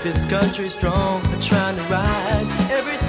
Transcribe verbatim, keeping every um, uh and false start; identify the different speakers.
Speaker 1: this country strong. I'm trying to ride every